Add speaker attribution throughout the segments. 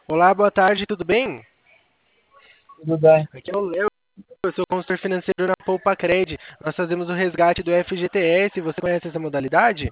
Speaker 1: Olá, boa tarde, tudo bem?
Speaker 2: Tudo bem,
Speaker 1: Aqui é o Léo, eu sou consultor financeiro na Poupa-Cred. Nós fazemos o resgate do FGTS, você conhece essa modalidade?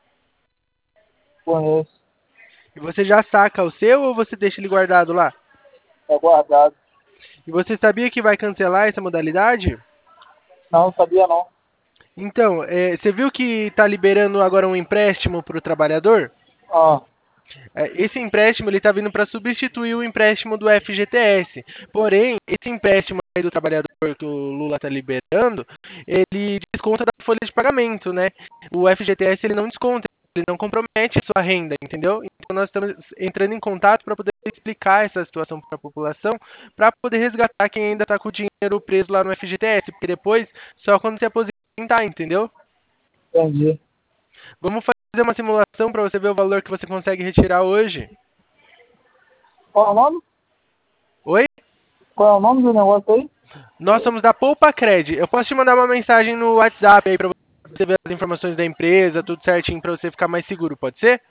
Speaker 2: conheço,
Speaker 1: E você já saca o seu ou você deixa ele guardado lá?
Speaker 2: é guardado.
Speaker 1: E você sabia que vai cancelar essa modalidade?
Speaker 2: Não, sabia não.
Speaker 1: Então, você viu que está liberando agora um empréstimo para o trabalhador?
Speaker 2: Ah,
Speaker 1: Esse empréstimo ele está vindo para substituir o empréstimo do FGTS. Porém, esse empréstimo aí do trabalhador que o Lula está liberando, ele desconta da folha de pagamento, né? O FGTS ele não desconta, ele não compromete a sua renda, entendeu? Então nós estamos entrando em contato para poder explicar essa situação para a população, para poder resgatar quem ainda está com o dinheiro preso lá no FGTS, porque depois só quando se aposentar, entendeu?
Speaker 2: entendi.
Speaker 1: Vamos fazer uma simulação para você ver o valor que você consegue retirar hoje.
Speaker 2: Qual é o nome?
Speaker 1: Oi?
Speaker 2: Qual é o nome do negócio aí?
Speaker 1: Nós somos da Poupa Cred. Eu posso te mandar uma mensagem no WhatsApp aí para você ver as informações da empresa, tudo certinho para você ficar mais seguro, pode ser?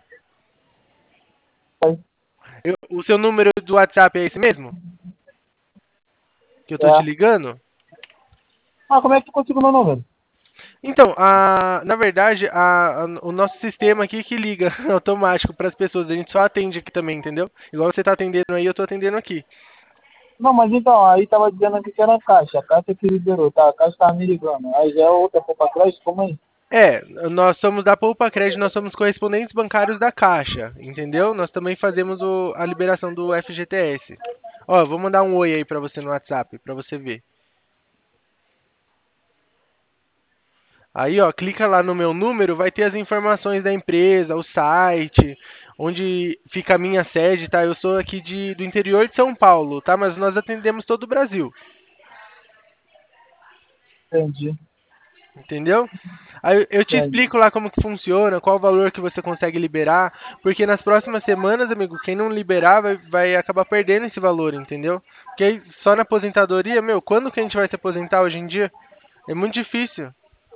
Speaker 2: Aí,
Speaker 1: O seu número do WhatsApp é esse mesmo? Que eu tô te
Speaker 2: é.
Speaker 1: ligando?
Speaker 2: Ah, como é que tu conseguiu meu número?
Speaker 1: Então, na verdade, o nosso sistema aqui que liga automático para as pessoas, a gente só atende aqui também, entendeu? Igual você tá atendendo aí, eu tô atendendo aqui.
Speaker 2: Não, mas então, aí tava dizendo aqui que era a Caixa que liberou, tá? A Caixa tava me ligando. Aí já é outra for pra trás, como aí?
Speaker 1: Nós somos da Poupa Cred, nós somos correspondentes bancários da Caixa, entendeu? Nós também fazemos a liberação do FGTS. Ó, vou mandar um oi aí pra você no WhatsApp, pra você ver. Aí, ó, clica lá no meu número, vai ter as informações da empresa, o site, onde fica a minha sede, tá? Eu sou aqui do interior de São Paulo, tá? Mas nós atendemos todo o Brasil,
Speaker 2: Entendi,
Speaker 1: entendeu? Aí eu te
Speaker 2: entendi.
Speaker 1: explico lá como que funciona, qual o valor que você consegue liberar, porque nas próximas semanas, amigo, quem não liberar vai acabar perdendo esse valor, entendeu? Porque aí, só na aposentadoria, meu, quando que a gente vai se aposentar hoje em dia? É muito difícil,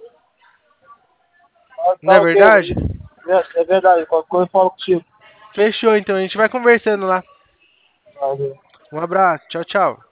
Speaker 2: Ah,
Speaker 1: não
Speaker 2: tá
Speaker 1: é
Speaker 2: ok,
Speaker 1: verdade?
Speaker 2: é verdade, qualquer coisa eu falo contigo.
Speaker 1: Fechou, então, a gente vai conversando lá.
Speaker 2: Valeu.
Speaker 1: Um abraço, tchau, tchau.